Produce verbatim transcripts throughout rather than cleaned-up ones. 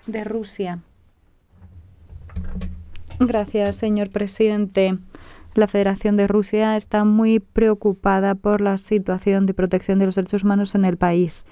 de Rusia. Gracias, señor presidente. La Federación de Rusia está muy preocupada por la situación de protección de los derechos humanos en el país.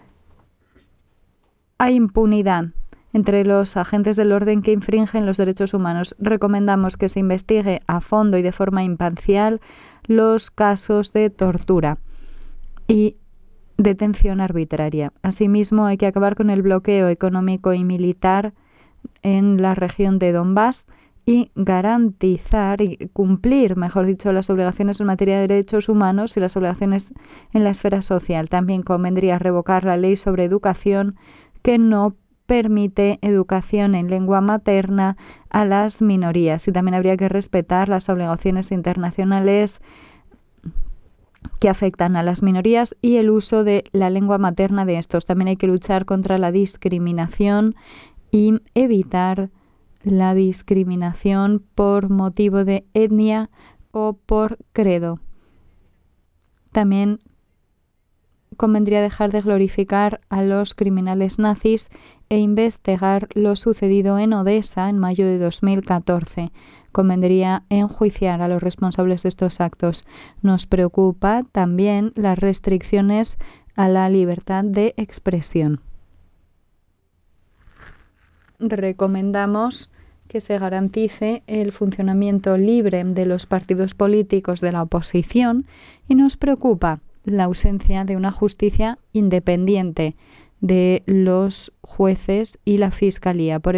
Hay impunidad entre los agentes del orden que infringen los derechos humanos. Recomendamos que se investigue a fondo y de forma imparcial los casos de tortura y detención arbitraria. Asimismo, hay que acabar con el bloqueo económico y militar en la región de Donbass y garantizar y cumplir, mejor dicho, las obligaciones en materia de derechos humanos y las obligaciones en la esfera social. También convendría revocar la ley sobre educación que no permite educación en lengua materna a las minorías, y también habría que respetar las obligaciones internacionales que afectan a las minorías y el uso de la lengua materna de estos. También hay que luchar contra la discriminación y evitar la discriminación por motivo de etnia o por credo. También convendría dejar de glorificar a los criminales nazis e investigar lo sucedido en Odessa en mayo de dos mil catorce. Convendría enjuiciar a los responsables de estos actos. Nos preocupa también las restricciones a la libertad de expresión. Recomendamos que se garantice el funcionamiento libre de los partidos políticos de la oposición y nos preocupa la ausencia de una justicia independiente de los jueces y la fiscalía. Por